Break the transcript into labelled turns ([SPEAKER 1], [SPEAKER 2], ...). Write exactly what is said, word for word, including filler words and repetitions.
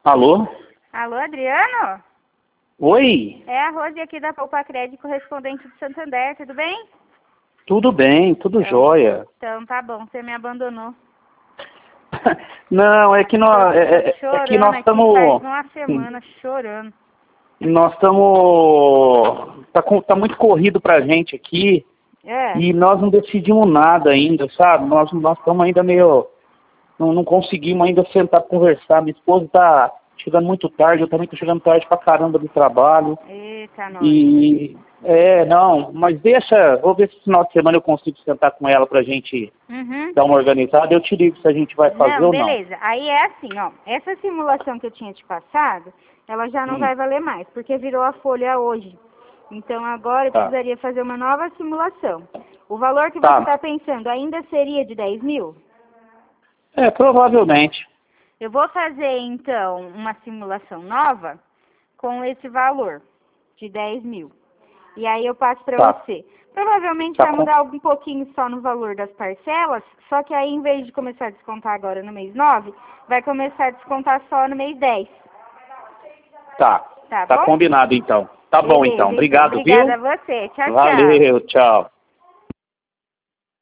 [SPEAKER 1] Alô?
[SPEAKER 2] Alô, Adriano?
[SPEAKER 1] Oi?
[SPEAKER 2] É a Rose aqui da Poupa Crédito, correspondente de Santander, tudo bem?
[SPEAKER 1] Tudo bem, tudo
[SPEAKER 2] Então,
[SPEAKER 1] jóia.
[SPEAKER 2] então tá bom, você me abandonou.
[SPEAKER 1] Não, é que nós, é, é- é que nós
[SPEAKER 2] Chorando aqui
[SPEAKER 1] estamos,
[SPEAKER 2] faz uma semana, chorando.
[SPEAKER 1] nós estamos, tá, com- tá muito corrido pra gente aqui
[SPEAKER 2] É,
[SPEAKER 1] e nós não decidimos nada ainda, sabe? Nós nós estamos ainda meio, não, não conseguimos ainda sentar pra conversar. Minha esposa tá chegando muito tarde, eu também tô chegando tarde pra caramba do trabalho.
[SPEAKER 2] eita nós.
[SPEAKER 1] E, é, não, mas deixa, vou ver se no final de semana eu consigo sentar com ela pra gente
[SPEAKER 2] Uhum.
[SPEAKER 1] dar uma organizada. Eu te digo se a gente vai fazer
[SPEAKER 2] Não,
[SPEAKER 1] ou não.
[SPEAKER 2] beleza. Aí é assim, ó, essa simulação que eu tinha te passado, ela já não
[SPEAKER 1] Hum,
[SPEAKER 2] vai valer mais, porque virou a folha hoje. Então agora eu
[SPEAKER 1] tá,
[SPEAKER 2] precisaria fazer uma nova simulação. O valor que você
[SPEAKER 1] tá.
[SPEAKER 2] está pensando ainda seria de dez mil?
[SPEAKER 1] É, provavelmente.
[SPEAKER 2] Eu vou fazer, então, uma simulação nova com esse valor de dez mil. E aí eu passo para
[SPEAKER 1] Tá,
[SPEAKER 2] você. Provavelmente
[SPEAKER 1] tá
[SPEAKER 2] vai
[SPEAKER 1] com...
[SPEAKER 2] mudar algum pouquinho só no valor das parcelas, só que aí, em vez de começar a descontar agora no mês nove, vai começar a descontar só no mês dez.
[SPEAKER 1] Tá,
[SPEAKER 2] Tá
[SPEAKER 1] tá
[SPEAKER 2] bom?
[SPEAKER 1] combinado então. Tá bom então.
[SPEAKER 2] Beleza, então.
[SPEAKER 1] Obrigado,
[SPEAKER 2] Obrigada
[SPEAKER 1] viu?
[SPEAKER 2] a você. Tchau, tchau.
[SPEAKER 1] Valeu, tchau.